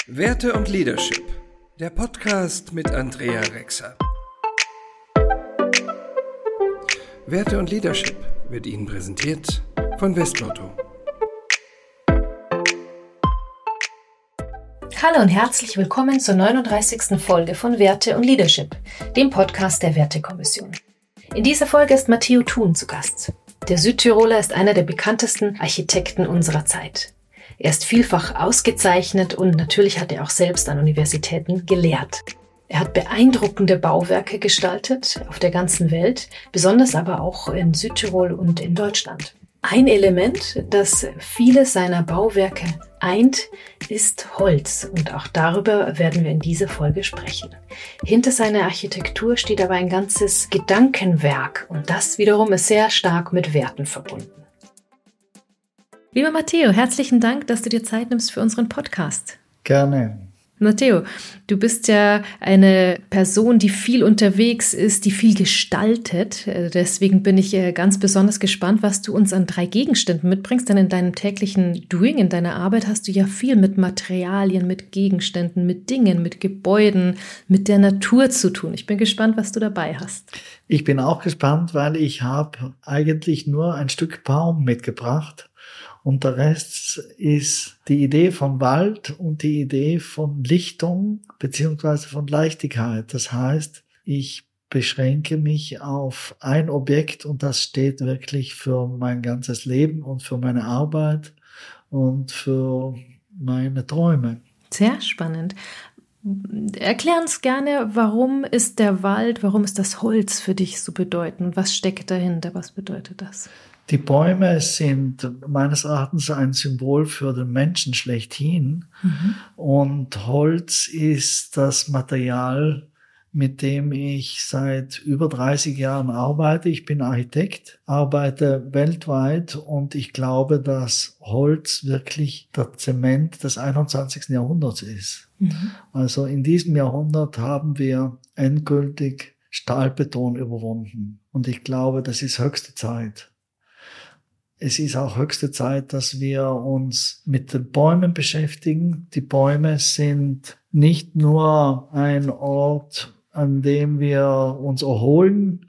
Werte und Leadership, der Podcast mit Andrea Rexer. Werte und Leadership wird Ihnen präsentiert von Westlotto. Hallo und herzlich willkommen zur 39. Folge von Werte und Leadership, dem Podcast der Wertekommission. In dieser Folge ist Matteo Thun zu Gast. Der Südtiroler ist einer der bekanntesten Architekten unserer Zeit. Er ist vielfach ausgezeichnet und natürlich hat er auch selbst an Universitäten gelehrt. Er hat beeindruckende Bauwerke gestaltet auf der ganzen Welt, besonders aber auch in Südtirol und in Deutschland. Ein Element, das viele seiner Bauwerke eint, ist Holz und auch darüber werden wir in dieser Folge sprechen. Hinter seiner Architektur steht aber ein ganzes Gedankenwerk und das wiederum ist sehr stark mit Werten verbunden. Lieber Matteo, herzlichen Dank, dass du dir Zeit nimmst für unseren Podcast. Gerne. Matteo, du bist ja eine Person, die viel unterwegs ist, die viel gestaltet. Deswegen bin ich ganz besonders gespannt, was du uns an 3 Gegenständen mitbringst. Denn in deinem täglichen Doing, in deiner Arbeit hast du ja viel mit Materialien, mit Gegenständen, mit Dingen, mit Gebäuden, mit der Natur zu tun. Ich bin gespannt, was du dabei hast. Ich bin auch gespannt, weil ich habe eigentlich nur ein Stück Baum mitgebracht. Und der Rest ist die Idee von Wald und die Idee von Lichtung beziehungsweise von Leichtigkeit. Das heißt, ich beschränke mich auf ein Objekt und das steht wirklich für mein ganzes Leben und für meine Arbeit und für meine Träume. Sehr spannend. Erklär uns gerne, warum ist der Wald, warum ist das Holz für dich so bedeutend? Was steckt dahinter? Was bedeutet das? Die Bäume sind meines Erachtens ein Symbol für den Menschen schlechthin. Und Holz ist das Material, mit dem ich seit über 30 Jahren arbeite. Ich bin Architekt, arbeite weltweit und ich glaube, dass Holz wirklich der Zement des 21. Jahrhunderts ist. Also in diesem Jahrhundert haben wir endgültig Stahlbeton überwunden. Und ich glaube, das ist höchste Zeit. Es ist auch höchste Zeit, dass wir uns mit den Bäumen beschäftigen. Die Bäume sind nicht nur ein Ort, an dem wir uns erholen.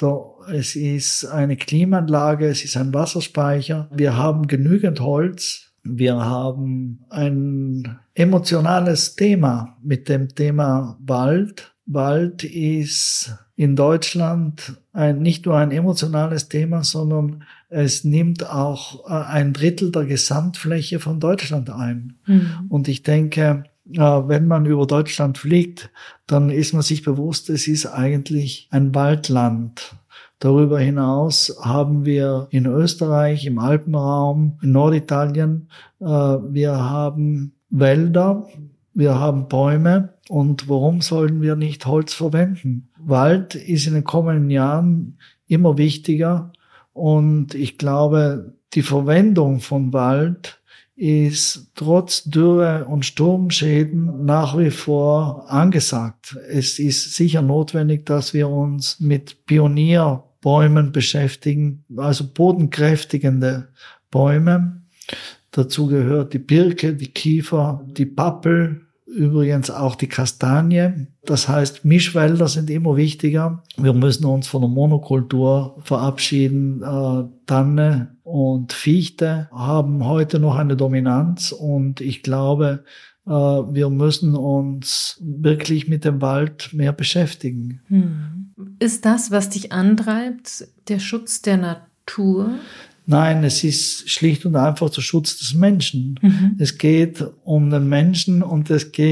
Es ist eine Klimaanlage, es ist ein Wasserspeicher. Wir haben genügend Holz. Wir haben ein emotionales Thema mit dem Thema Wald. Wald ist in Deutschland nicht nur ein emotionales Thema, sondern es nimmt auch 1/3 der Gesamtfläche von Deutschland ein. Und ich denke, wenn man über Deutschland fliegt, dann ist man sich bewusst, es ist eigentlich ein Waldland. Darüber hinaus haben wir in Österreich, im Alpenraum, in Norditalien, wir haben Wälder, wir haben Bäume. Und warum sollen wir nicht Holz verwenden? Wald ist in den kommenden Jahren immer wichtiger. Und ich glaube, die Verwendung von Wald ist trotz Dürre und Sturmschäden nach wie vor angesagt. Es ist sicher notwendig, dass wir uns mit Pionierbäumen beschäftigen, also bodenkräftigende Bäume. Dazu gehört die Birke, die Kiefer, die Pappel, übrigens auch die Kastanie. Das heißt, Mischwälder sind immer wichtiger. Wir müssen uns von der Monokultur verabschieden. Tanne und Fichte haben heute noch eine Dominanz und ich glaube, wir müssen uns wirklich mit dem Wald mehr beschäftigen. Ist das, was dich antreibt, der Schutz der Natur? Nein, es ist schlicht und einfach der Schutz des Menschen. Es geht um den Menschen und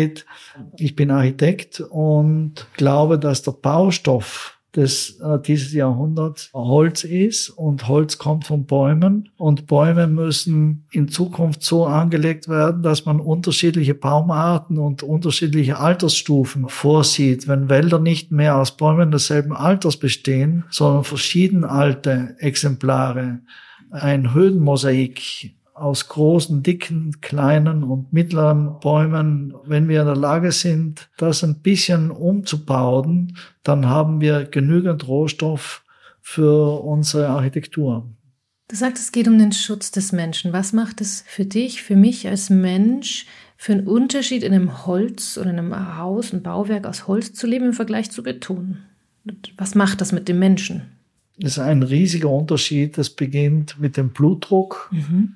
ich bin Architekt und glaube, dass der Baustoff dieses Jahrhunderts Holz ist und Holz kommt von Bäumen und Bäume müssen in Zukunft so angelegt werden, dass man unterschiedliche Baumarten und unterschiedliche Altersstufen vorsieht. Wenn Wälder nicht mehr aus Bäumen desselben Alters bestehen, sondern verschieden alte Exemplare, ein Höhenmosaik aus großen, dicken, kleinen und mittleren Bäumen. Wenn wir in der Lage sind, das ein bisschen umzubauen, dann haben wir genügend Rohstoff für unsere Architektur. Du sagst, es geht um den Schutz des Menschen. Was macht es für dich, für mich als Mensch, für einen Unterschied in einem Holz oder in einem Haus, ein Bauwerk aus Holz zu leben im Vergleich zu Beton? Was macht das mit dem Menschen? Das ist ein riesiger Unterschied. Das beginnt mit dem Blutdruck.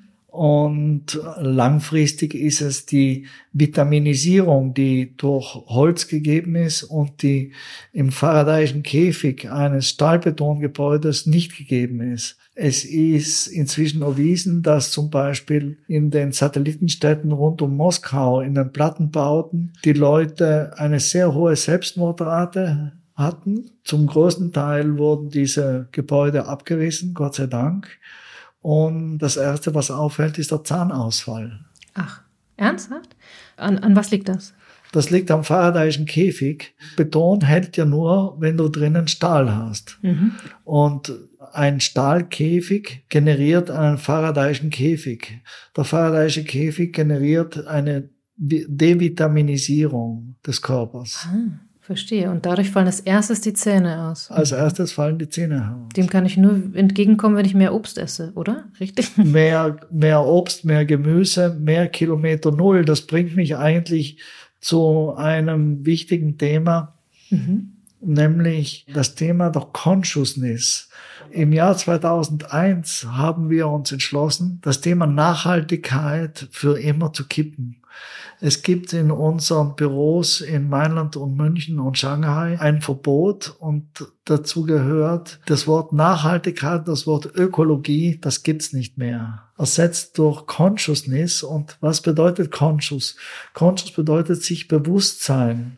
Und langfristig ist es die Vitaminisierung, die durch Holz gegeben ist und die im Faradayschen Käfig eines Stahlbetongebäudes nicht gegeben ist. Es ist inzwischen erwiesen, dass zum Beispiel in den Satellitenstädten rund um Moskau, in den Plattenbauten, die Leute eine sehr hohe Selbstmordrate hatten. Zum größten Teil wurden diese Gebäude abgerissen, Gott sei Dank. Und das Erste, was auffällt, ist der Zahnausfall. Ach, ernsthaft? An was liegt das? Das liegt am Faradayschen Käfig. Beton hält ja nur, wenn du drinnen Stahl hast. Und ein Stahlkäfig generiert einen Faradayschen Käfig. Der Faradayische Käfig generiert eine Devitaminisierung des Körpers. Verstehe. Und dadurch fallen als erstes die Zähne aus. Als erstes fallen die Zähne aus. Dem kann ich nur entgegenkommen, wenn ich mehr Obst esse, oder? Richtig? Mehr Obst, mehr Gemüse, mehr Kilometer Null. Das bringt mich eigentlich zu einem wichtigen Thema, nämlich das Thema der Consciousness. Im Jahr 2001 haben wir uns entschlossen, das Thema Nachhaltigkeit für immer zu kippen. Es gibt in unseren Büros in Mailand und München und Shanghai ein Verbot und dazu gehört das Wort Nachhaltigkeit, das Wort Ökologie, das gibt's nicht mehr. Ersetzt durch Consciousness. Und was bedeutet Conscious? Conscious bedeutet sich Bewusstsein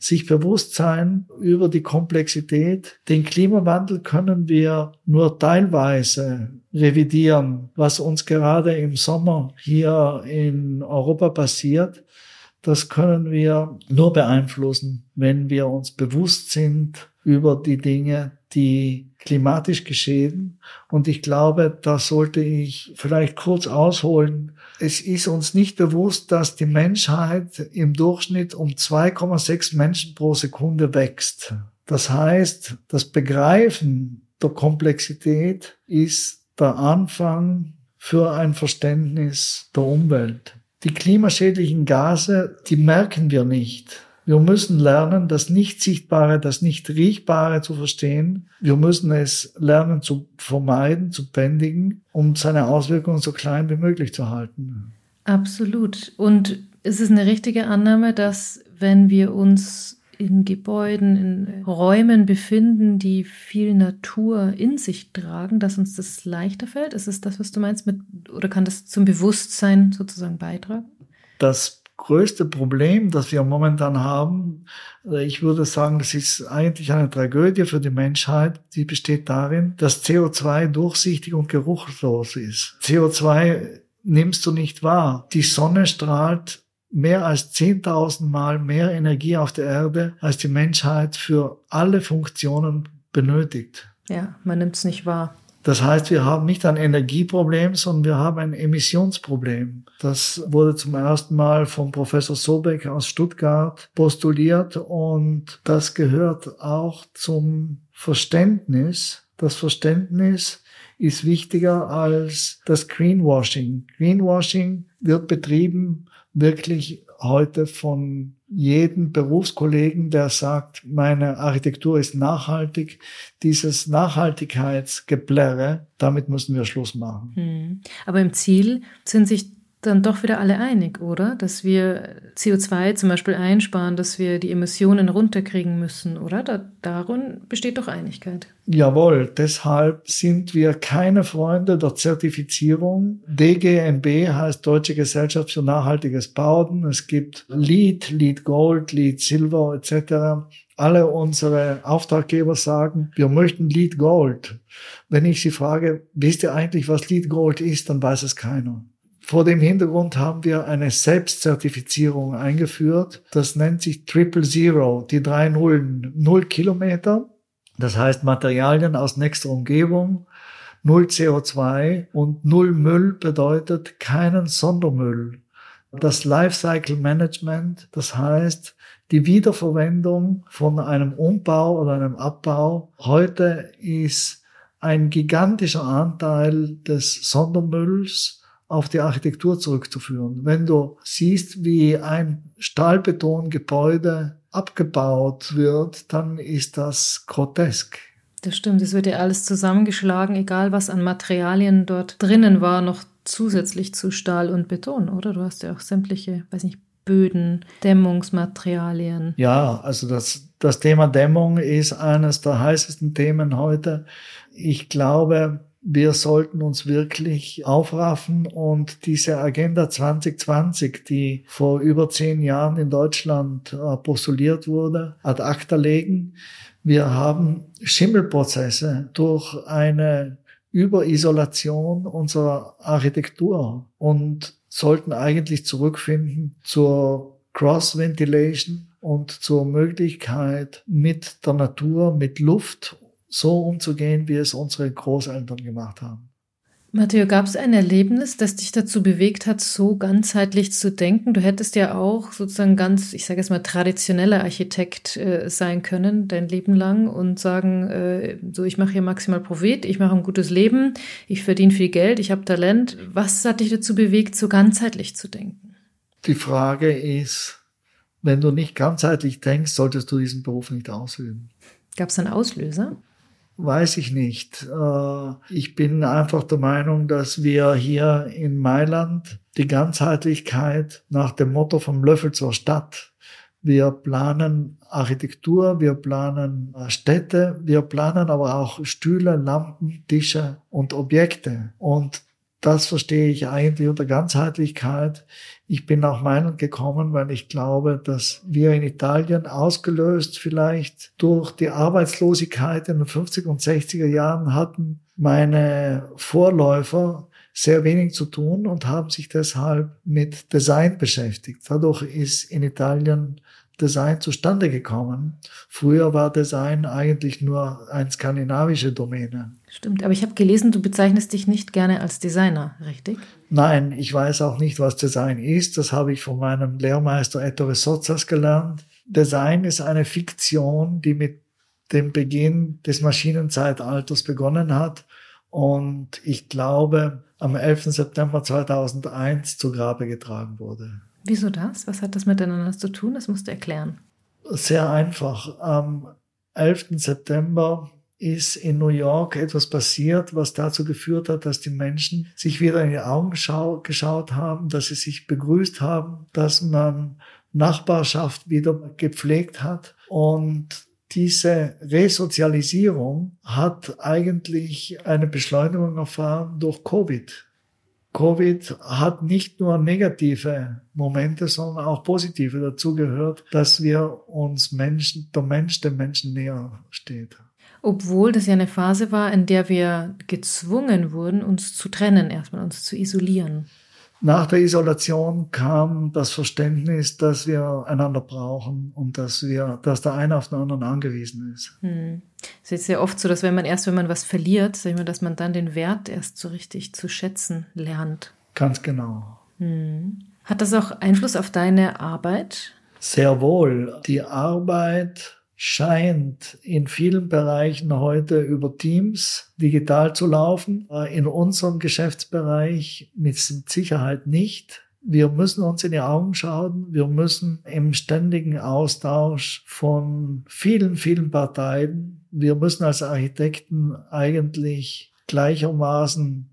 über die Komplexität. Den Klimawandel können wir nur teilweise revidieren, was uns gerade im Sommer hier in Europa passiert. Das können wir nur beeinflussen, wenn wir uns bewusst sind über die Dinge, die klimatisch geschehen. Und ich glaube, da sollte ich vielleicht kurz ausholen. Es ist uns nicht bewusst, dass die Menschheit im Durchschnitt um 2,6 Menschen pro Sekunde wächst. Das heißt, das Begreifen der Komplexität ist der Anfang für ein Verständnis der Umwelt. Die klimaschädlichen Gase, die merken wir nicht. Wir müssen lernen, das Nicht-Sichtbare, das Nicht-Riechbare zu verstehen. Wir müssen es lernen zu vermeiden, zu bändigen, um seine Auswirkungen so klein wie möglich zu halten. Absolut. Und es ist eine richtige Annahme, dass wenn wir uns in Gebäuden, in Räumen befinden, die viel Natur in sich tragen, dass uns das leichter fällt? Ist es das, was du meinst, oder kann das zum Bewusstsein sozusagen beitragen? Das größte Problem, das wir momentan haben, ich würde sagen, das ist eigentlich eine Tragödie für die Menschheit, die besteht darin, dass CO2 durchsichtig und geruchlos ist. CO2 nimmst du nicht wahr. Die Sonne strahlt mehr als 10.000 Mal mehr Energie auf der Erde, als die Menschheit für alle Funktionen benötigt. Ja, man nimmt es nicht wahr. Das heißt, wir haben nicht ein Energieproblem, sondern wir haben ein Emissionsproblem. Das wurde zum ersten Mal von Professor Sobeck aus Stuttgart postuliert und das gehört auch zum Verständnis. Das Verständnis ist wichtiger als das Greenwashing. Greenwashing wird betrieben wirklich heute von jedem Berufskollegen, der sagt, meine Architektur ist nachhaltig. Dieses Nachhaltigkeitsgeplärre, damit müssen wir Schluss machen. Aber im Ziel sind sich dann doch wieder alle einig, oder? Dass wir CO2 zum Beispiel einsparen, dass wir die Emissionen runterkriegen müssen, oder? Darin besteht doch Einigkeit. Jawohl, deshalb sind wir keine Freunde der Zertifizierung. DGNB heißt Deutsche Gesellschaft für nachhaltiges Bauen. Es gibt LEED Gold, LEED Silver etc. Alle unsere Auftraggeber sagen, wir möchten LEED Gold. Wenn ich sie frage, wisst ihr eigentlich, was LEED Gold ist, dann weiß es keiner. Vor dem Hintergrund haben wir eine Selbstzertifizierung eingeführt. Das nennt sich Triple Zero, die 3 Nullen. 0 Kilometer, das heißt Materialien aus nächster Umgebung, 0 CO2 und 0 Müll bedeutet keinen Sondermüll. Das Lifecycle Management, das heißt die Wiederverwendung von einem Umbau oder einem Abbau. Heute ist ein gigantischer Anteil des Sondermülls auf die Architektur zurückzuführen. Wenn du siehst, wie ein Stahlbetongebäude abgebaut wird, dann ist das grotesk. Das stimmt, es wird ja alles zusammengeschlagen, egal was an Materialien dort drinnen war, noch zusätzlich zu Stahl und Beton, oder? Du hast ja auch sämtliche, Böden, Dämmungsmaterialien. Ja, also das Thema Dämmung ist eines der heißesten Themen heute. Ich glaube, wir sollten uns wirklich aufraffen und diese Agenda 2020, die vor über 10 Jahren in Deutschland postuliert wurde, ad acta legen. Wir haben Schimmelprozesse durch eine Überisolation unserer Architektur und sollten eigentlich zurückfinden zur Cross-Ventilation und zur Möglichkeit, mit der Natur, mit Luft so umzugehen, wie es unsere Großeltern gemacht haben. Matteo, gab es ein Erlebnis, das dich dazu bewegt hat, so ganzheitlich zu denken? Du hättest ja auch sozusagen ganz, ich sage jetzt mal, traditioneller Architekt sein können, dein Leben lang und sagen, so ich mache hier maximal Profit, ich mache ein gutes Leben, ich verdiene viel Geld, ich habe Talent. Was hat dich dazu bewegt, so ganzheitlich zu denken? Die Frage ist, wenn du nicht ganzheitlich denkst, solltest du diesen Beruf nicht ausüben. Gab es einen Auslöser? Weiß ich nicht. Ich bin einfach der Meinung, dass wir hier in Mailand die Ganzheitlichkeit nach dem Motto vom Löffel zur Stadt. Wir planen Architektur, wir planen Städte, wir planen aber auch Stühle, Lampen, Tische und Objekte. Und das verstehe ich eigentlich unter Ganzheitlichkeit. Ich bin nach Mailand gekommen, weil ich glaube, dass wir in Italien, ausgelöst vielleicht durch die Arbeitslosigkeit in den 50er und 60er Jahren, hatten meine Vorläufer sehr wenig zu tun und haben sich deshalb mit Design beschäftigt. Dadurch ist in Italien Design zustande gekommen. Früher war Design eigentlich nur eine skandinavische Domäne. Stimmt, aber ich habe gelesen, du bezeichnest dich nicht gerne als Designer, richtig? Nein, ich weiß auch nicht, was Design ist. Das habe ich von meinem Lehrmeister Ettore Sozzas gelernt. Design ist eine Fiktion, die mit dem Beginn des Maschinenzeitalters begonnen hat und ich glaube, am 11. September 2001 zu Grabe getragen wurde. Wieso das? Was hat das miteinander zu tun? Das musst du erklären. Sehr einfach. Am 11. September ist in New York etwas passiert, was dazu geführt hat, dass die Menschen sich wieder in die Augen geschaut haben, dass sie sich begrüßt haben, dass man Nachbarschaft wieder gepflegt hat. Und diese Resozialisierung hat eigentlich eine Beschleunigung erfahren durch Covid. Covid hat nicht nur negative Momente, sondern auch positive dazu gehört, dass wir uns dem Menschen näher steht. Obwohl das ja eine Phase war, in der wir gezwungen wurden, uns zu trennen, erstmal uns zu isolieren. Nach der Isolation kam das Verständnis, dass wir einander brauchen und dass der eine auf den anderen angewiesen ist. Es ist ja oft so, dass wenn man was verliert, sag ich mal, dass man dann den Wert erst so richtig zu schätzen lernt. Ganz genau. Hat das auch Einfluss auf deine Arbeit? Sehr wohl. Die Arbeit scheint in vielen Bereichen heute über Teams digital zu laufen. In unserem Geschäftsbereich mit Sicherheit nicht. Wir müssen uns in die Augen schauen. Wir müssen im ständigen Austausch von vielen, vielen Parteien. Wir müssen als Architekten eigentlich gleichermaßen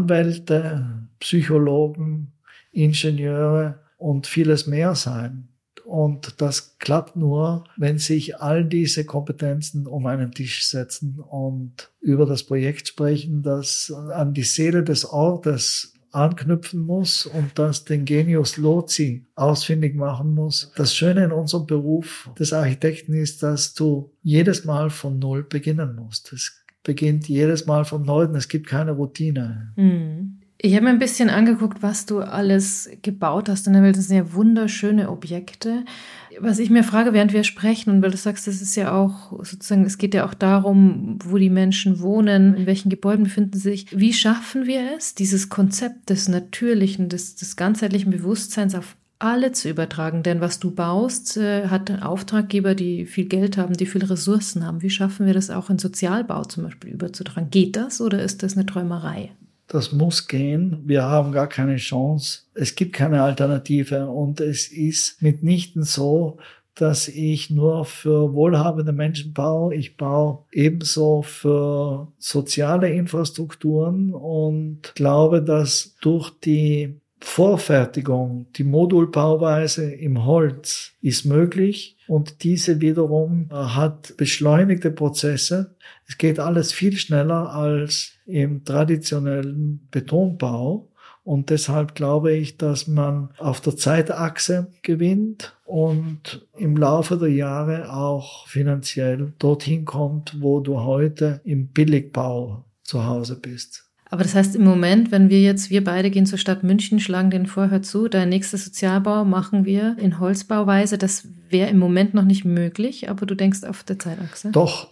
Anwälte, Psychologen, Ingenieure und vieles mehr sein. Und das klappt nur, wenn sich all diese Kompetenzen um einen Tisch setzen und über das Projekt sprechen, das an die Seele des Ortes anknüpfen muss und das den Genius Loci ausfindig machen muss. Das Schöne in unserem Beruf des Architekten ist, dass du jedes Mal von Null beginnen musst. Es beginnt jedes Mal von Neuem. Es gibt keine Routine. Ich habe mir ein bisschen angeguckt, was du alles gebaut hast in der Welt. Das sind ja wunderschöne Objekte. Was ich mir frage, während wir sprechen, und weil du sagst, das ist ja auch sozusagen, es geht ja auch darum, wo die Menschen wohnen, in welchen Gebäuden befinden sie sich. Wie schaffen wir es, dieses Konzept des Natürlichen, des ganzheitlichen Bewusstseins auf alle zu übertragen? Denn was du baust, hat Auftraggeber, die viel Geld haben, die viele Ressourcen haben. Wie schaffen wir das auch in Sozialbau zum Beispiel überzutragen? Geht das oder ist das eine Träumerei? Das muss gehen. Wir haben gar keine Chance. Es gibt keine Alternative. Und es ist mitnichten so, dass ich nur für wohlhabende Menschen baue. Ich baue ebenso für soziale Infrastrukturen und glaube, dass durch die Vorfertigung, die Modulbauweise im Holz ist möglich und diese wiederum hat beschleunigte Prozesse. Es geht alles viel schneller als im traditionellen Betonbau. Und deshalb glaube ich, dass man auf der Zeitachse gewinnt und im Laufe der Jahre auch finanziell dorthin kommt, wo du heute im Billigbau zu Hause bist. Aber das heißt im Moment, wenn wir beide gehen zur Stadt München, schlagen den vorher zu, dein nächstes Sozialbau machen wir in Holzbauweise, das wäre im Moment noch nicht möglich, aber du denkst auf der Zeitachse? Doch.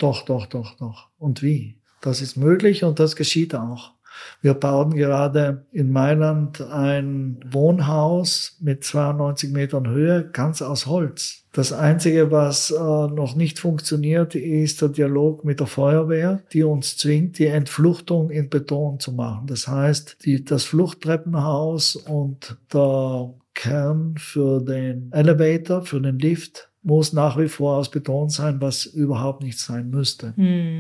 Und wie? Das ist möglich und das geschieht auch. Wir bauen gerade in Mailand ein Wohnhaus mit 92 Metern Höhe, ganz aus Holz. Das Einzige, was noch nicht funktioniert, ist der Dialog mit der Feuerwehr, die uns zwingt, die Entfluchtung in Beton zu machen. Das heißt, das Fluchttreppenhaus und der Kern für den Elevator, für den Lift, muss nach wie vor aus Beton sein, was überhaupt nicht sein müsste.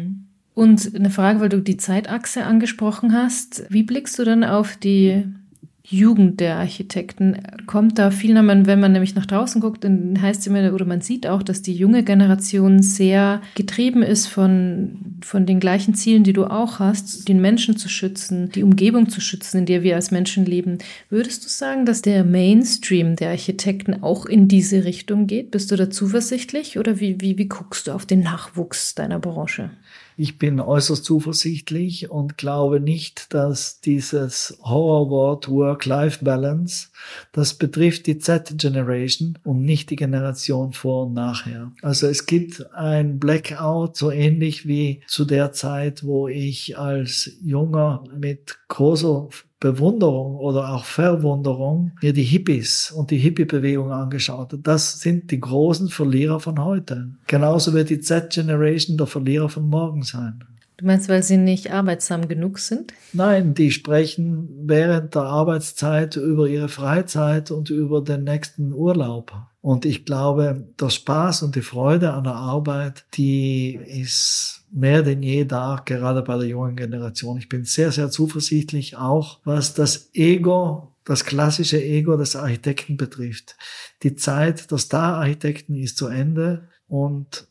Und eine Frage, weil du die Zeitachse angesprochen hast. Wie blickst du dann auf die Jugend der Architekten? Kommt da viel, wenn man nämlich nach draußen guckt, dann heißt es immer, oder man sieht auch, dass die junge Generation sehr getrieben ist von den gleichen Zielen, die du auch hast, den Menschen zu schützen, die Umgebung zu schützen, in der wir als Menschen leben. Würdest du sagen, dass der Mainstream der Architekten auch in diese Richtung geht? Bist du da zuversichtlich oder wie guckst du auf den Nachwuchs deiner Branche? Ich bin äußerst zuversichtlich und glaube nicht, dass dieses Horrorwort Work-Life-Balance, das betrifft die Z-Generation und nicht die Generation vor und nachher. Also es gibt ein Blackout, so ähnlich wie zu der Zeit, wo ich als Junger mit großer Bewunderung oder auch Verwunderung mir die Hippies und die Hippie-Bewegung angeschaut habe. Das sind die großen Verlierer von heute. Genauso wird die Z-Generation der Verlierer von morgen sein. Du meinst, weil sie nicht arbeitsam genug sind? Nein, die sprechen während der Arbeitszeit über ihre Freizeit und über den nächsten Urlaub. Und ich glaube, der Spaß und die Freude an der Arbeit, die ist mehr denn je da, gerade bei der jungen Generation. Ich bin sehr, sehr zuversichtlich, auch was das Ego, das klassische Ego des Architekten betrifft. Die Zeit der Star-Architekten ist zu Ende und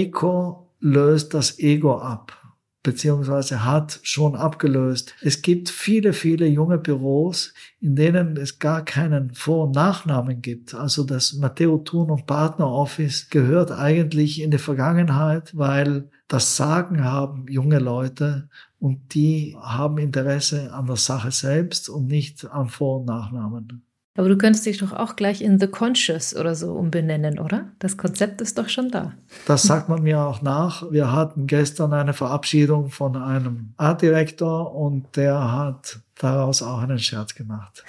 Eco löst das Ego ab, beziehungsweise hat schon abgelöst. Es gibt viele, viele junge Büros, in denen es gar keinen Vor- und Nachnamen gibt. Also das Matteo Thun und Partner Office gehört eigentlich in die Vergangenheit, weil das Sagen haben junge Leute und die haben Interesse an der Sache selbst und nicht an Vor- und Nachnamen. Aber du könntest dich doch auch gleich in The Conscious oder so umbenennen, oder? Das Konzept ist doch schon da. Das sagt man mir auch nach. Wir hatten gestern eine Verabschiedung von einem Artdirektor und der hat daraus auch einen Scherz gemacht.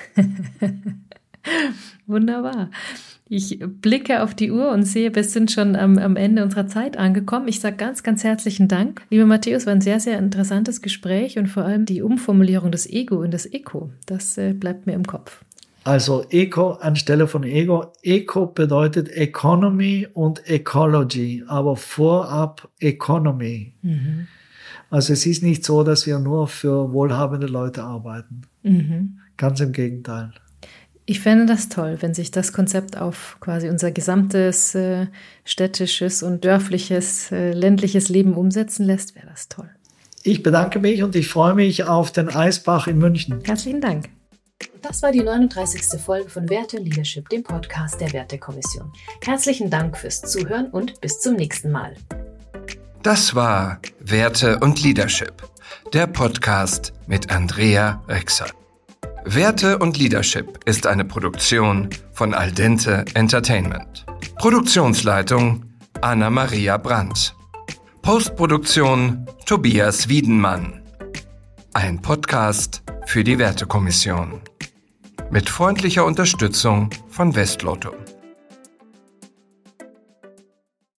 Wunderbar. Ich blicke auf die Uhr und sehe, wir sind schon am Ende unserer Zeit angekommen. Ich sage ganz, ganz herzlichen Dank. Lieber Matthäus, war ein sehr, sehr interessantes Gespräch und vor allem die Umformulierung des Ego in das Eco. Das bleibt mir im Kopf. Also Eco anstelle von Ego. Eco bedeutet Economy und Ecology, aber vorab Economy. Mhm. Also es ist nicht so, dass wir nur für wohlhabende Leute arbeiten. Mhm. Ganz im Gegenteil. Ich fände das toll, wenn sich das Konzept auf quasi unser gesamtes städtisches und dörfliches, ländliches Leben umsetzen lässt, wäre das toll. Ich bedanke mich und ich freue mich auf den Eisbach in München. Herzlichen Dank. Das war die 39. Folge von Werte und Leadership, dem Podcast der Wertekommission. Herzlichen Dank fürs Zuhören und bis zum nächsten Mal. Das war Werte und Leadership, der Podcast mit Andrea Rexer. Werte und Leadership ist eine Produktion von Al Dente Entertainment. Produktionsleitung Anna-Maria Brandt. Postproduktion Tobias Wiedenmann. Ein Podcast für die Wertekommission. Mit freundlicher Unterstützung von Westlotto.